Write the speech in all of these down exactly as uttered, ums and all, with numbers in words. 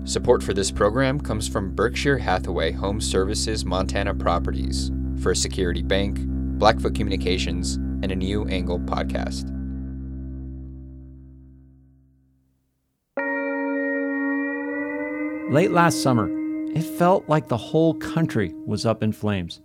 Support for this program comes from Berkshire Hathaway Home Services Montana Properties, First Security Bank, Blackfoot Communications, and a New Angle podcast. Late last summer, it felt like the whole country was up in flames.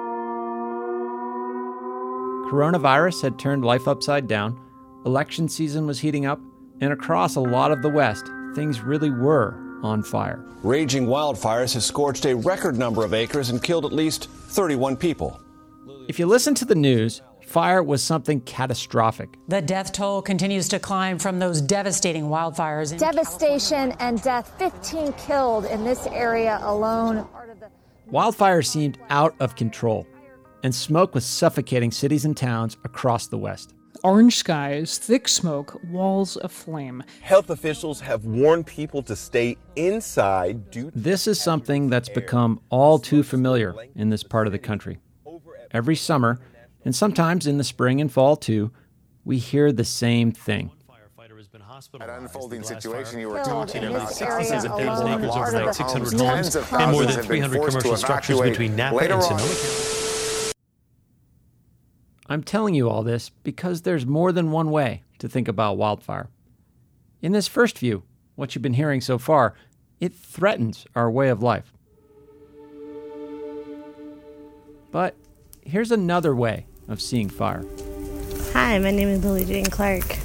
Coronavirus had turned life upside down, election season was heating up, and across a lot of the West, things really were on fire. Raging wildfires have scorched a record number of acres and killed at least thirty-one people. If you listen to the news, fire was something catastrophic. The death toll continues to climb from those devastating wildfires. In Devastation California. And death, fifteen killed in this area alone. Wildfires seemed out of control, and smoke was suffocating cities and towns across the West. Orange skies, thick smoke, walls of flame. Health officials have warned people to stay inside due to... This is something that's become all too familiar in this part of the country. Every summer, and sometimes in the spring and fall too, we hear the same thing. An unfolding situation you were talking about. Thousands of people have lost like six hundred homes and more than three hundred commercial structures between Napa and Sonoma County. I'm telling you all this because there's more than one way to think about wildfire. In this first view, what you've been hearing so far, it threatens our way of life. But here's another way of seeing fire. Hi, my name is Lily Jane Clark.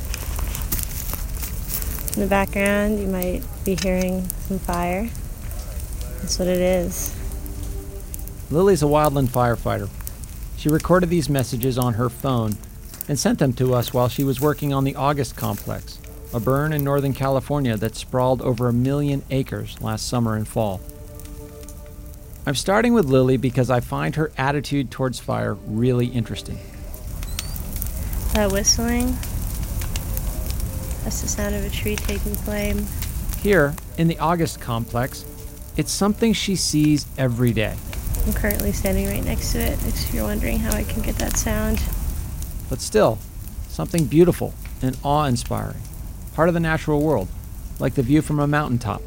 In the background, you might be hearing some fire. That's what it is. Lily's a wildland firefighter. She recorded these messages on her phone and sent them to us while she was working on the August Complex, a burn in Northern California that sprawled over a million acres last summer and fall. I'm starting with Lily because I find her attitude towards fire really interesting. That whistling, that's the sound of a tree taking flame. Here, in the August Complex, it's something she sees every day. I'm currently standing right next to it, if you're wondering how I can get that sound. But still, something beautiful and awe-inspiring, part of the natural world, like the view from a mountaintop.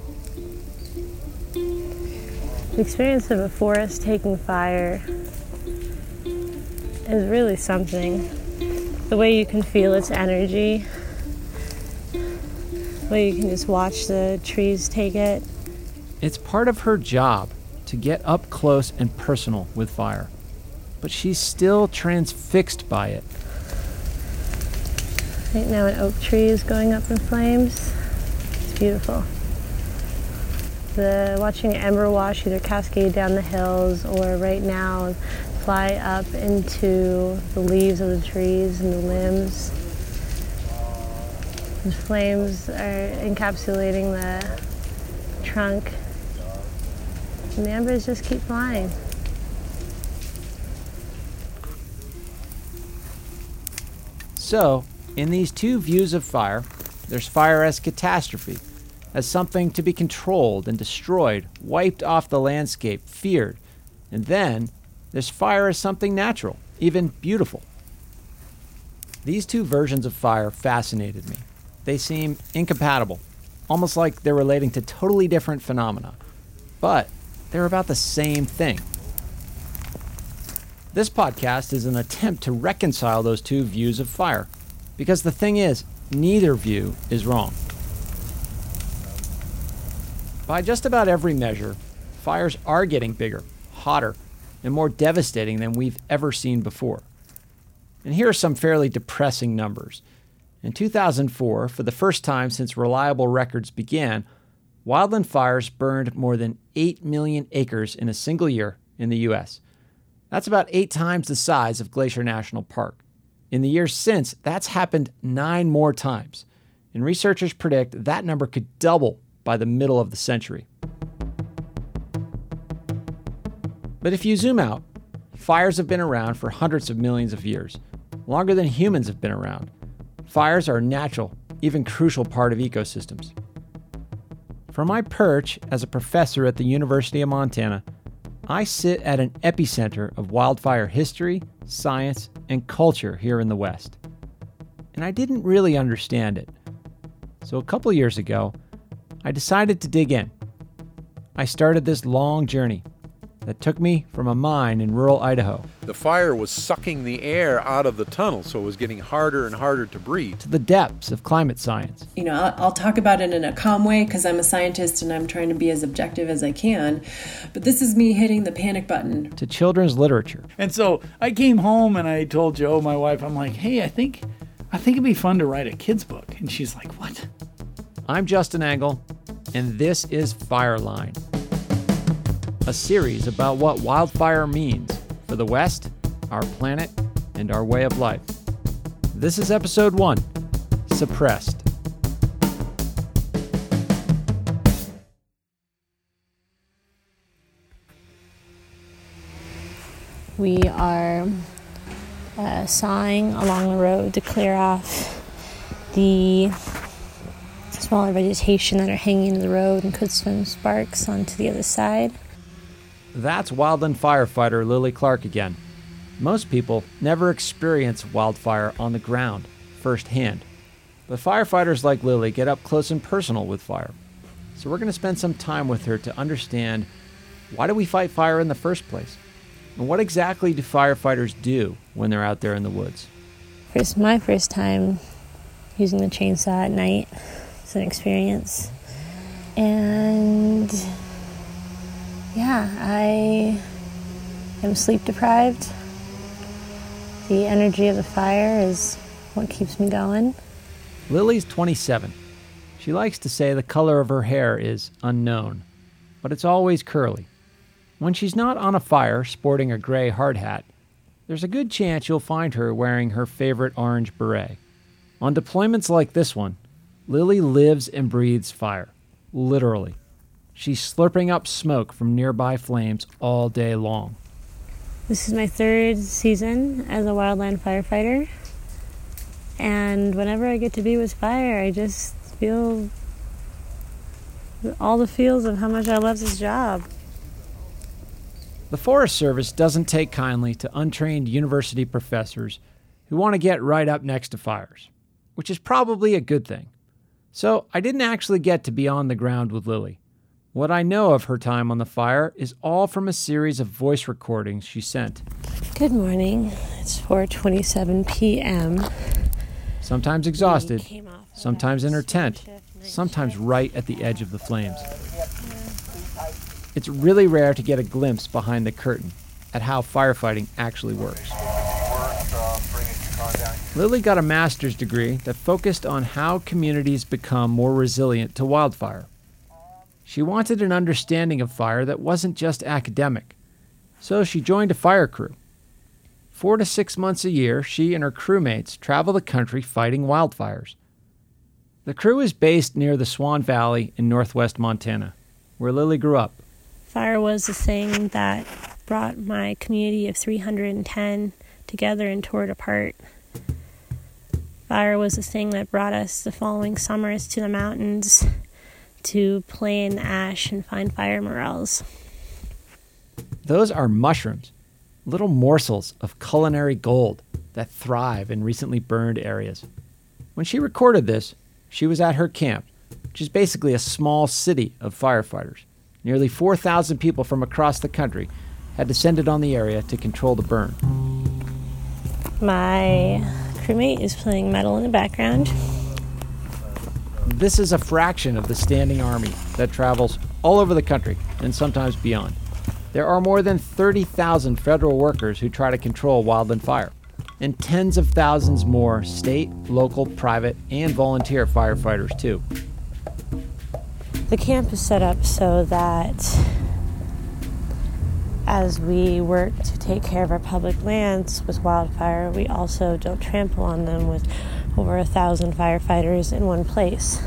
The experience of a forest taking fire is really something. The way you can feel its energy, the way you can just watch the trees take it. It's part of her job to get up close and personal with fire, but she's still transfixed by it. Right now an oak tree is going up in flames. It's beautiful. The watching an ember wash either cascade down the hills or right now fly up into the leaves of the trees and the limbs. The flames are encapsulating the trunk. And the embers just keep flying. So, in these two views of fire, there's fire as catastrophe, as something to be controlled and destroyed, wiped off the landscape, feared. And then, there's fire as something natural, even beautiful. These two versions of fire fascinated me. They seem incompatible, almost like they're relating to totally different phenomena. But they're about the same thing. This podcast is an attempt to reconcile those two views of fire, because the thing is, neither view is wrong. By just about every measure, fires are getting bigger, hotter, and more devastating than we've ever seen before. And here are some fairly depressing numbers. In two thousand four, for the first time since reliable records began, wildland fires burned more than eight million acres in a single year in the U S. That's about eight times the size of Glacier National Park. In the years since, that's happened nine more times. And researchers predict that number could double by the middle of the century. But if you zoom out, fires have been around for hundreds of millions of years, longer than humans have been around. Fires are a natural, even crucial part of ecosystems. From my perch as a professor at the University of Montana, I sit at an epicenter of wildfire history, science, and culture here in the West. And I didn't really understand it. So a couple years ago, I decided to dig in I started this long journey that took me from a mine in rural Idaho. The fire was sucking the air out of the tunnel, so it was getting harder and harder to breathe. To the depths of climate science. You know, I'll, I'll talk about it in a calm way because I'm a scientist and I'm trying to be as objective as I can. But this is me hitting the panic button. To children's literature. And so I came home and I told Jo, my wife, I'm like, hey, I think, I think it'd be fun to write a kid's book. And she's like, what? I'm Justin Angle, and this is Fireline, a series about what wildfire means for the West, our planet, and our way of life. This is episode one, Suppressed. We are uh, sawing along the road to clear off the smaller vegetation that are hanging in the road and could swim sparks onto the other side. That's wildland firefighter Lily Clark again. Most people never experience wildfire on the ground, firsthand. But firefighters like Lily get up close and personal with fire. So we're going to spend some time with her to understand, why do we fight fire in the first place? And what exactly do firefighters do when they're out there in the woods? It's my first time using the chainsaw at night. It's an experience. And yeah, I am sleep deprived. The energy of the fire is what keeps me going. Lily's twenty-seven. She likes to say the color of her hair is unknown, but it's always curly. When she's not on a fire sporting a gray hard hat, there's a good chance you'll find her wearing her favorite orange beret. On deployments like this one, Lily lives and breathes fire, literally. She's slurping up smoke from nearby flames all day long. This is my third season as a wildland firefighter. And whenever I get to be with fire, I just feel all the feels of how much I love this job. The Forest Service doesn't take kindly to untrained university professors who want to get right up next to fires, which is probably a good thing. So I didn't actually get to be on the ground with Lily. What I know of her time on the fire is all from a series of voice recordings she sent. Good morning. It's four twenty-seven p.m. Sometimes exhausted, sometimes in her tent, sometimes right at the edge of the flames. It's really rare to get a glimpse behind the curtain at how firefighting actually works. Lily got a master's degree that focused on how communities become more resilient to wildfire. She wanted an understanding of fire that wasn't just academic, so she joined a fire crew. Four to six months a year, she and her crewmates travel the country fighting wildfires. The crew is based near the Swan Valley in northwest Montana, where Lily grew up. Fire was the thing that brought my community of three hundred ten together and tore it apart. Fire was the thing that brought us the following summers to the mountains to play in the ash and find fire morels. Those are mushrooms, little morsels of culinary gold that thrive in recently burned areas. When she recorded this, she was at her camp, which is basically a small city of firefighters. Nearly four thousand people from across the country had descended on the area to control the burn. My crewmate is playing metal in the background. This is a fraction of the standing army that travels all over the country and sometimes beyond. There are more than thirty thousand federal workers who try to control wildland fire, and tens of thousands more state, local, private, and volunteer firefighters too. The camp is set up so that as we work to take care of our public lands with wildfire, we also don't trample on them with over a thousand firefighters in one place.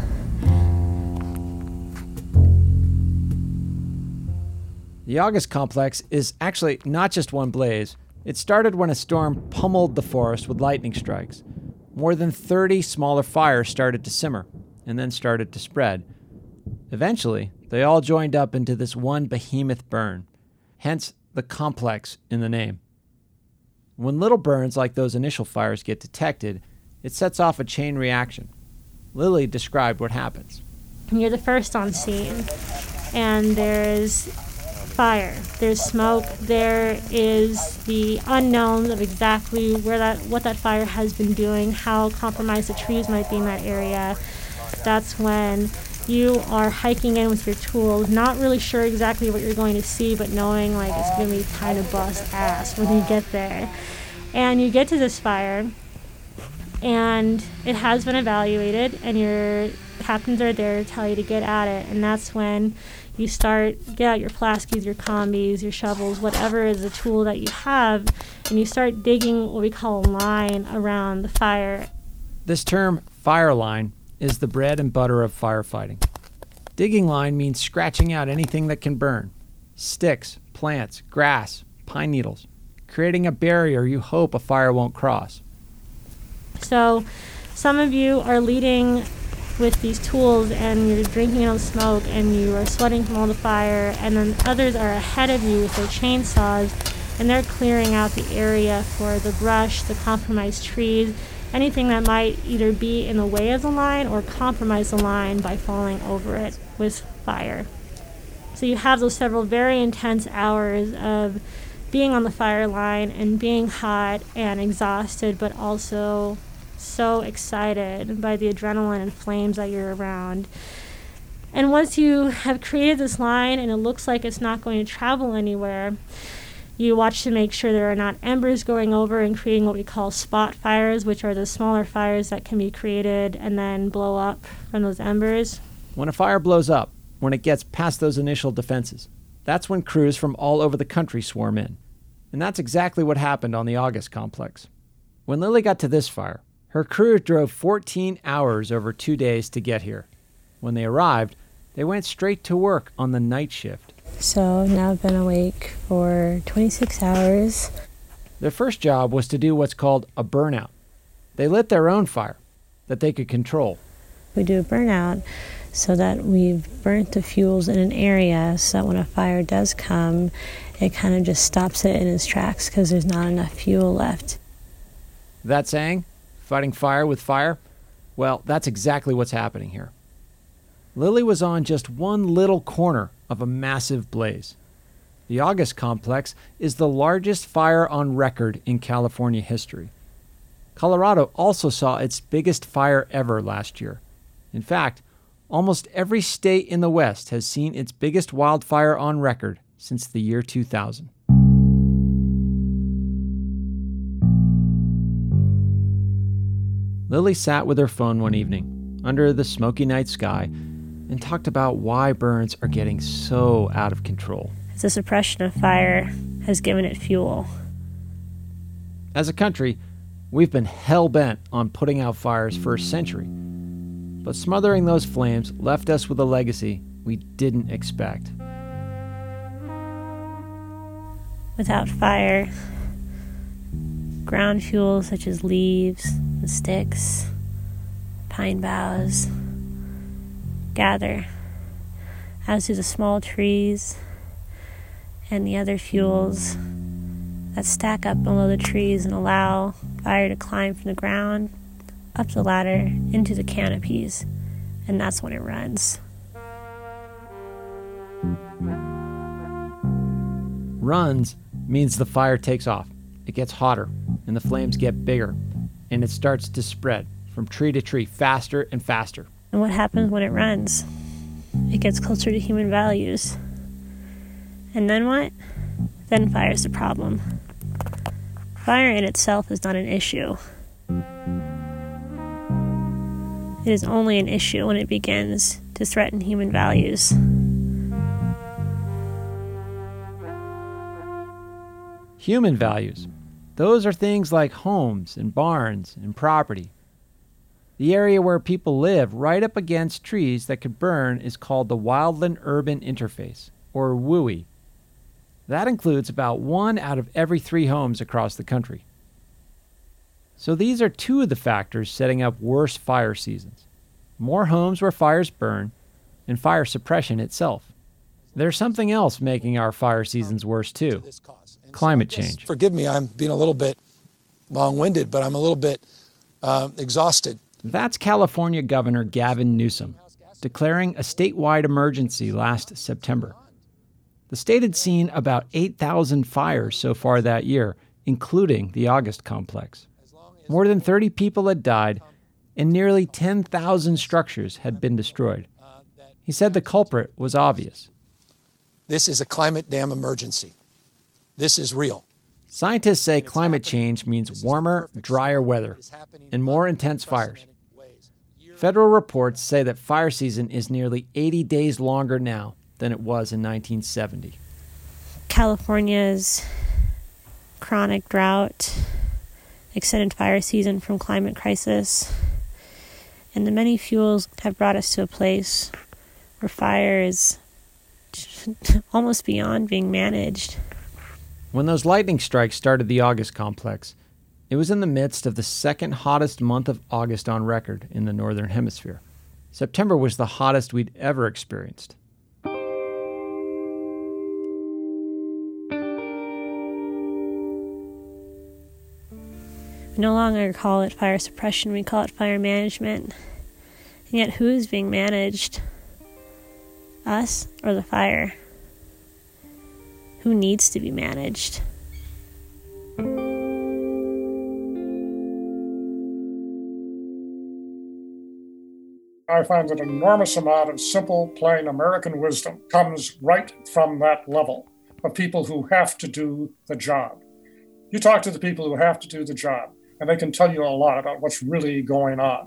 The August Complex is actually not just one blaze. It started when a storm pummeled the forest with lightning strikes. More than thirty smaller fires started to simmer and then started to spread. Eventually, they all joined up into this one behemoth burn, hence the complex in the name. When little burns like those initial fires get detected, it sets off a chain reaction. Lily described what happens. You're the first on scene. and there's fire, there's smoke, there is the unknowns of exactly where that, what that fire has been doing, how compromised the trees might be in that area. That's when you are hiking in with your tools, not really sure exactly what you're going to see, but knowing like it's going to be kind of bust ass when you get there. And you get to this fire, and it has been evaluated, and your captains are there to tell you to get at it, and that's when you start, get out your plaskies, your combis, your shovels, whatever is the tool that you have, and you start digging what we call a line around the fire. This term, fire line, is the bread and butter of firefighting. Digging line means scratching out anything that can burn. Sticks, plants, grass, pine needles. Creating a barrier you hope a fire won't cross. So some of you are leading with these tools and you're drinking on smoke and you are sweating from all the fire, and then others are ahead of you with their chainsaws and they're clearing out the area for the brush, the compromised trees, anything that might either be in the way of the line or compromise the line by falling over it with fire. So you have those several very intense hours of being on the fire line and being hot and exhausted, but also so excited by the adrenaline and flames that you're around. And once you have created this line and it looks like it's not going to travel anywhere, you watch to make sure there are not embers going over and creating what we call spot fires, which are the smaller fires that can be created and then blow up from those embers. When a fire blows up, when it gets past those initial defenses, that's when crews from all over the country swarm in. And that's exactly what happened on the August complex. When Lily got to this fire, her crew drove fourteen hours over two days to get here. When they arrived, they went straight to work on the night shift. So now I've been awake for twenty-six hours. Their first job was to do what's called a burnout. They lit their own fire that they could control. We do a burnout so that we've burnt the fuels in an area so that when a fire does come, it kind of just stops it in its tracks because there's not enough fuel left. That saying, fighting fire with fire, well, that's exactly what's happening here. Lily was on just one little corner of a massive blaze. The August complex is the largest fire on record in California history. Colorado also saw its biggest fire ever last year. In fact, almost every state in the West has seen its biggest wildfire on record since the year two thousand. Lily sat with her phone one evening, under the smoky night sky, and talked about why burns are getting so out of control. The suppression of fire has given it fuel. As a country, we've been hell-bent on putting out fires for a century. But smothering those flames left us with a legacy we didn't expect. Without fire, ground fuel such as leaves and sticks, pine boughs, gather, as do the small trees and the other fuels that stack up below the trees and allow fire to climb from the ground up the ladder into the canopies, and that's when it runs. Runs means the fire takes off. It gets hotter, and the flames get bigger, and it starts to spread from tree to tree faster and faster. And what happens when it runs? It gets closer to human values. And then what? Then fire's the problem. Fire in itself is not an issue. It is only an issue when it begins to threaten human values. Human values. Those are things like homes and barns and property. The area where people live right up against trees that could burn is called the wildland-urban interface, or W U I. That includes about one out of every three homes across the country. So these are two of the factors setting up worse fire seasons. More homes where fires burn, and fire suppression itself. There's something else making our fire seasons worse too. Climate change. Forgive me, I'm being a little bit long-winded, but I'm a little bit uh, exhausted. That's California Governor Gavin Newsom. declaring a statewide emergency last September. The state had seen about eight thousand fires so far that year, including the August complex. More than thirty people had died, and nearly ten thousand structures had been destroyed. He said the culprit was obvious. This is a climate dam emergency. This is real. Scientists say climate change means warmer, drier weather and more intense fires. Federal reports say that fire season is nearly eighty days longer now than it was in nineteen seventy. California's chronic drought, extended fire season from climate crisis, and the many fuels have brought us to a place where fire is almost beyond being managed. When those lightning strikes started the August complex, it was in the midst of the second hottest month of August on record in the Northern Hemisphere. September was the hottest we'd ever experienced. We no longer call it fire suppression, we call it fire management. And yet who is being managed? Us or the fire? Who needs to be managed? I find that an enormous amount of simple, plain American wisdom comes right from that level of people who have to do the job. You talk to the people who have to do the job, and they can tell you a lot about what's really going on.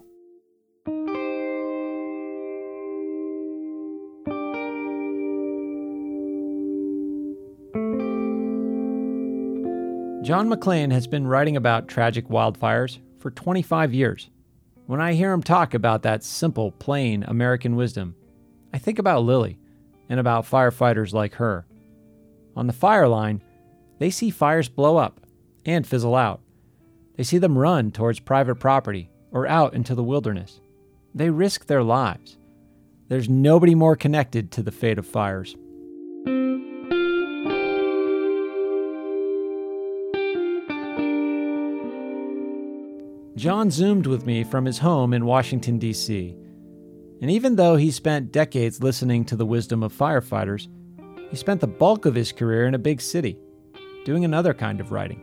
John McClain has been writing about tragic wildfires for twenty-five years. When I hear him talk about that simple, plain American wisdom, I think about Lily and about firefighters like her. On the fire line, they see fires blow up and fizzle out. They see them run towards private property or out into the wilderness. They risk their lives. There's nobody more connected to the fate of fires. John Zoomed with me from his home in Washington, D C, and even though he spent decades listening to the wisdom of firefighters, he spent the bulk of his career in a big city, doing another kind of writing.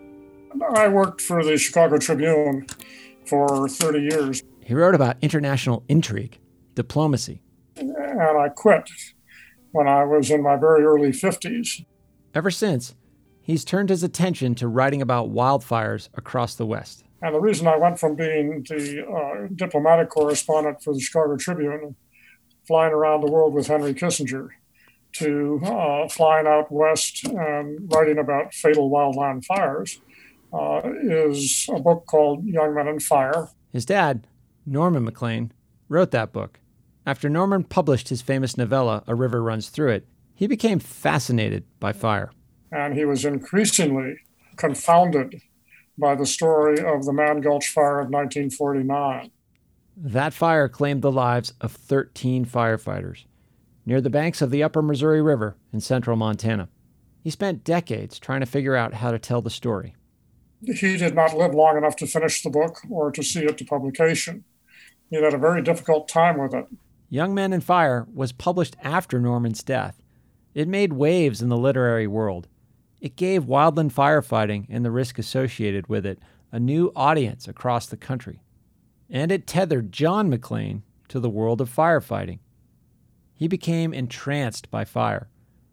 I worked for the Chicago Tribune for thirty years. He wrote about international intrigue, diplomacy. And I quit when I was in my very early fifties. Ever since, he's turned his attention to writing about wildfires across the West. And the reason I went from being the uh, diplomatic correspondent for the Chicago Tribune, flying around the world with Henry Kissinger, to uh, flying out west and writing about fatal wildland fires, uh, is a book called Young Men and Fire. His dad, Norman McClain, wrote that book. After Norman published his famous novella, A River Runs Through It, he became fascinated by fire. And he was increasingly confounded by the story of the Man Gulch Fire of nineteen forty-nine. That fire claimed the lives of thirteen firefighters near the banks of the Upper Missouri River in central Montana. He spent decades trying to figure out how to tell the story. He did not live long enough to finish the book or to see it to publication. He had a very difficult time with it. Young Men and Fire was published after Norman's death. It made waves in the literary world. It gave wildland firefighting and the risk associated with it a new audience across the country. And it tethered John McClain to the world of firefighting. He became entranced by fire.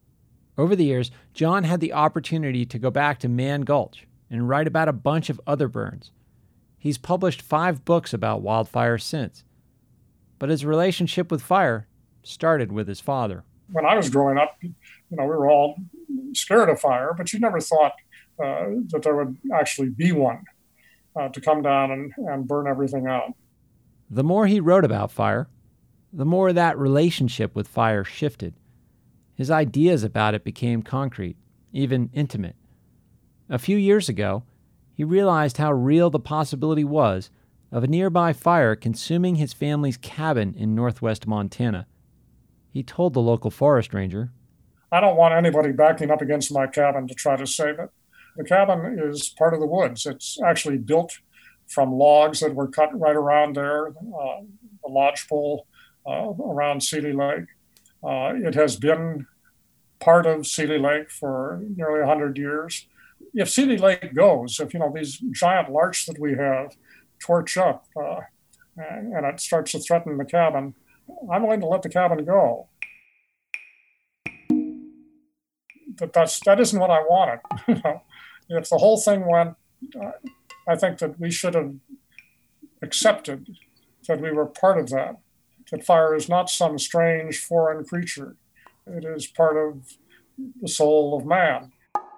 Over the years, John had the opportunity to go back to Man Gulch and write about a bunch of other burns. He's published five books about wildfire since. But his relationship with fire started with his father. When I was growing up, you know, we were all scared of fire, but you never thought uh, that there would actually be one uh, to come down and, and burn everything out. The more he wrote about fire, the more that relationship with fire shifted. His ideas about it became concrete, even intimate. A few years ago, he realized how real the possibility was of a nearby fire consuming his family's cabin in northwest Montana. He told the local forest ranger, I don't want anybody backing up against my cabin to try to save it. The cabin is part of the woods. It's actually built from logs that were cut right around there. Uh, the lodgepole uh, around Seeley Lake. Uh, it has been part of Seeley Lake for nearly one hundred years. If Seeley Lake goes, if, you know, these giant larks that we have torch up uh, and, and it starts to threaten the cabin, I'm willing to let the cabin go. But that's, that isn't what I wanted. If the whole thing went, uh, I think that we should have accepted that we were part of that, that fire is not some strange foreign creature. It is part of the soul of man.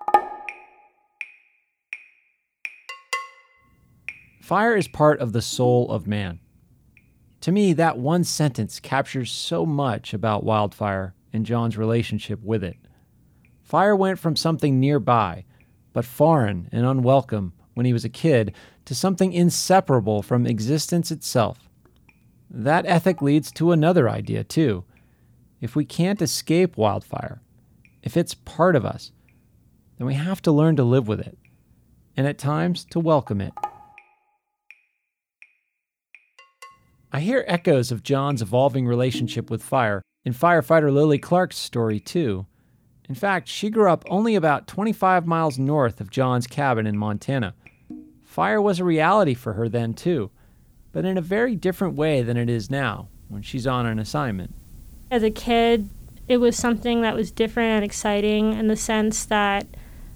Fire is part of the soul of man. To me, that one sentence captures so much about wildfire and John's relationship with it. Fire went from something nearby, but foreign and unwelcome when he was a kid, to something inseparable from existence itself. That ethic leads to another idea, too. If we can't escape wildfire, if it's part of us, then we have to learn to live with it, and at times to welcome it. I hear echoes of John's evolving relationship with fire in firefighter Lily Clark's story, too. In fact, she grew up only about twenty-five miles north of John's cabin in Montana. Fire was a reality for her then, too, but in a very different way than it is now, when she's on an assignment. As a kid, it was something that was different and exciting in the sense that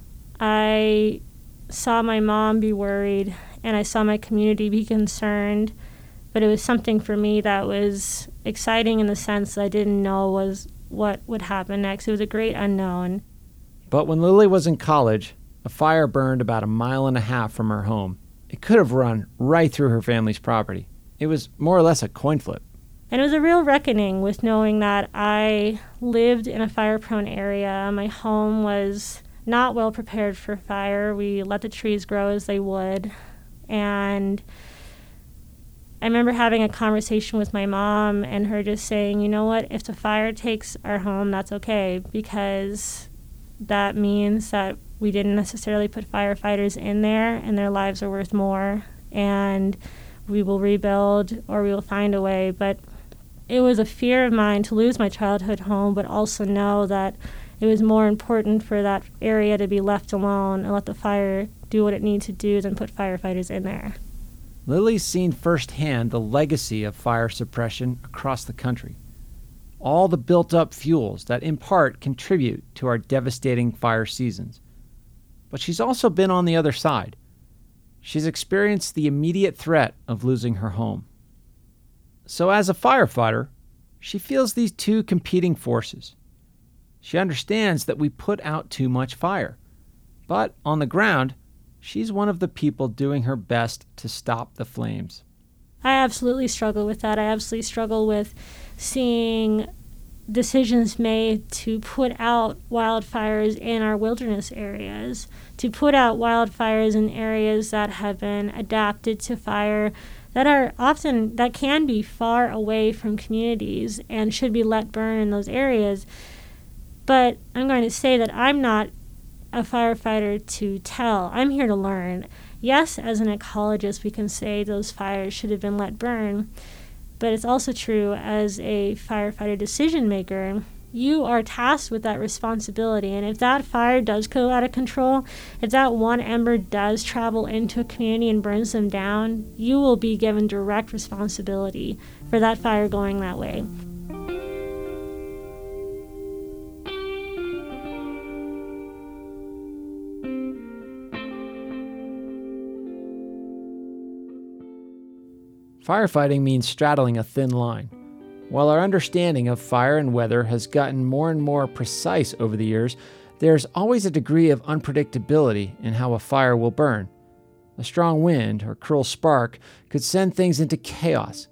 I saw my mom be worried and I saw my community be concerned, but it was something for me that was exciting in the sense that I didn't know was what would happen next. It was a great unknown. But when Lily was in college, a fire burned about a mile and a half from her home. It could have run right through her family's property. It was more or less a coin flip. And it was a real reckoning with knowing that I lived in a fire-prone area. My home was not well prepared for fire. We let the trees grow as they would. And I remember having a conversation with my mom and her just saying, you know what, if the fire takes our home, that's okay, because that means that we didn't necessarily put firefighters in there and their lives are worth more, and we will rebuild or we will find a way. But it was a fear of mine to lose my childhood home, but also know that it was more important for that area to be left alone and let the fire do what it needs to do than put firefighters in there. Lily's seen firsthand the legacy of fire suppression across the country. All the built-up fuels that in part contribute to our devastating fire seasons. But she's also been on the other side. She's experienced the immediate threat of losing her home. So as a firefighter, she feels these two competing forces. She understands that we put out too much fire. But on the ground, she's one of the people doing her best to stop the flames. I absolutely struggle with that. I absolutely struggle with seeing decisions made to put out wildfires in our wilderness areas, to put out wildfires in areas that have been adapted to fire, that are often, that can be far away from communities and should be let burn in those areas. But I'm going to say that I'm not a firefighter to tell. I'm here to learn. Yes, as an ecologist, we can say those fires should have been let burn, but it's also true as a firefighter decision maker. You are tasked with that responsibility, and if that fire does go out of control, if that one ember does travel into a community and burns them down, you will be given direct responsibility for that fire going that way. Firefighting means straddling a thin line. While our understanding of fire and weather has gotten more and more precise over the years, there's always a degree of unpredictability in how a fire will burn. A strong wind or cruel spark could send things into chaos.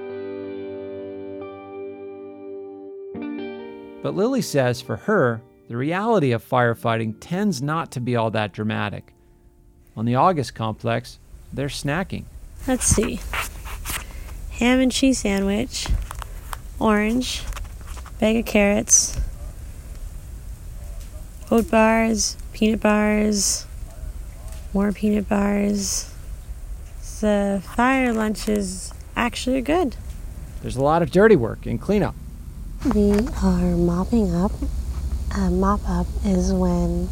But Lily says for her, the reality of firefighting tends not to be all that dramatic. On the August complex, they're snacking. Let's see. Ham and cheese sandwich, orange, bag of carrots, oat bars, peanut bars, more peanut bars. The fire lunches actually are good. There's a lot of dirty work and cleanup. We are mopping up. A mop up is when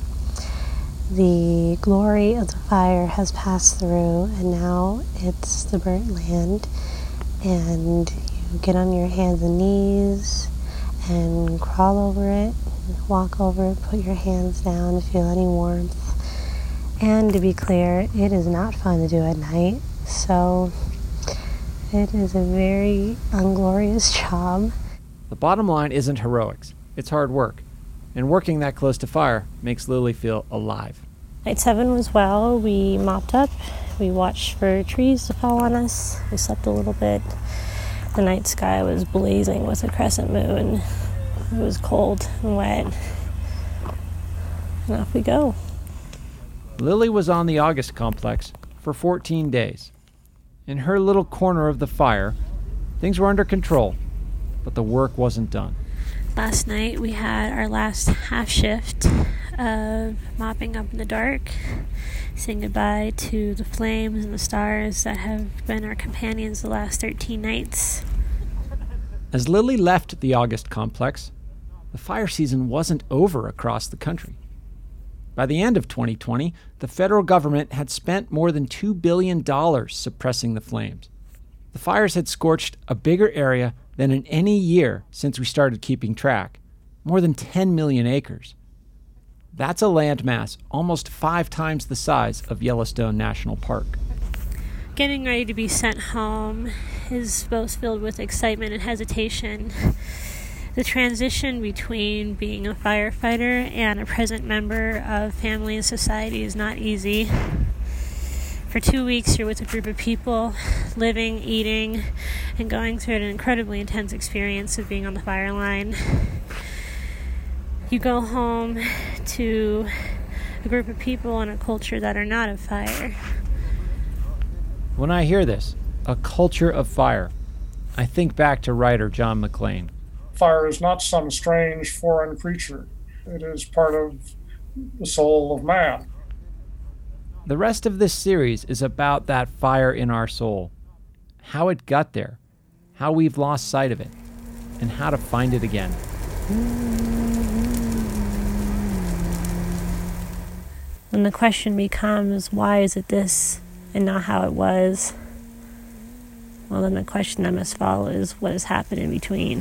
the glory of the fire has passed through and now it's the burnt land, and you get on your hands and knees and crawl over it, walk over it, put your hands down to feel any warmth. And to be clear, it is not fun to do at night, so it is a very unglorious job. The bottom line isn't heroics, it's hard work. And working that close to fire makes Lily feel alive. Night seven was well. We mopped up. We watched for trees to fall on us. We slept a little bit. The night sky was blazing with a crescent moon. It was cold and wet. And off we go. Lily was on the August complex for fourteen days. In her little corner of the fire, things were under control, but the work wasn't done. Last night we had our last half shift of mopping up in the dark, saying goodbye to the flames and the stars that have been our companions the last thirteen nights. As Lily left the August complex, the fire season wasn't over across the country. By the end of twenty twenty, the federal government had spent more than two billion dollars suppressing the flames. The fires had scorched a bigger area than in any year since we started keeping track, more than ten million acres. That's a landmass almost five times the size of Yellowstone National Park. Getting ready to be sent home is both filled with excitement and hesitation. The transition between being a firefighter and a present member of family and society is not easy. For two weeks, you're with a group of people, living, eating, and going through an incredibly intense experience of being on the fire line. You go home to a group of people and a culture that are not of fire. When I hear this, a culture of fire, I think back to writer John McClane. Fire is not some strange foreign creature. It is part of the soul of man. The rest of this series is about that fire in our soul, how it got there, how we've lost sight of it, and how to find it again. When the question becomes, why is it this and not how it was? Well, then the question that must follow is, what has happened in between?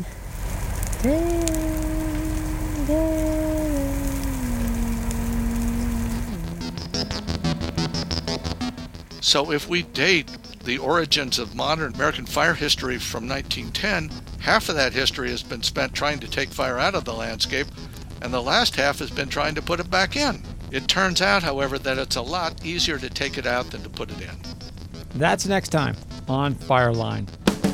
So if we date the origins of modern American fire history from nineteen ten, half of that history has been spent trying to take fire out of the landscape, and the last half has been trying to put it back in. It turns out, however, that it's a lot easier to take it out than to put it in. That's next time on Fireline.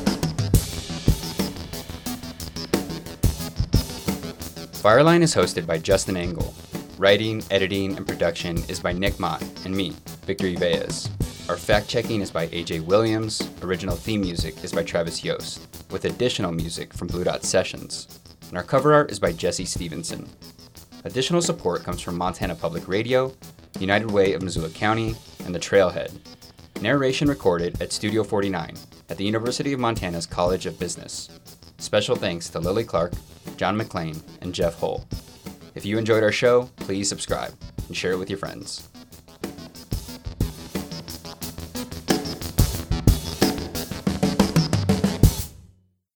Fireline is hosted by Justin Engel. Writing, editing, and production is by Nick Mott and me, Victor Yvez. Our fact-checking is by A J Williams. Original theme music is by Travis Yost, with additional music from Blue Dot Sessions. And our cover art is by Jesse Stevenson. Additional support comes from Montana Public Radio, United Way of Missoula County, and The Trailhead. Narration recorded at Studio forty-nine at the University of Montana's College of Business. Special thanks to Lily Clark, John McClane, and Jeff Hull. If you enjoyed our show, please subscribe and share it with your friends.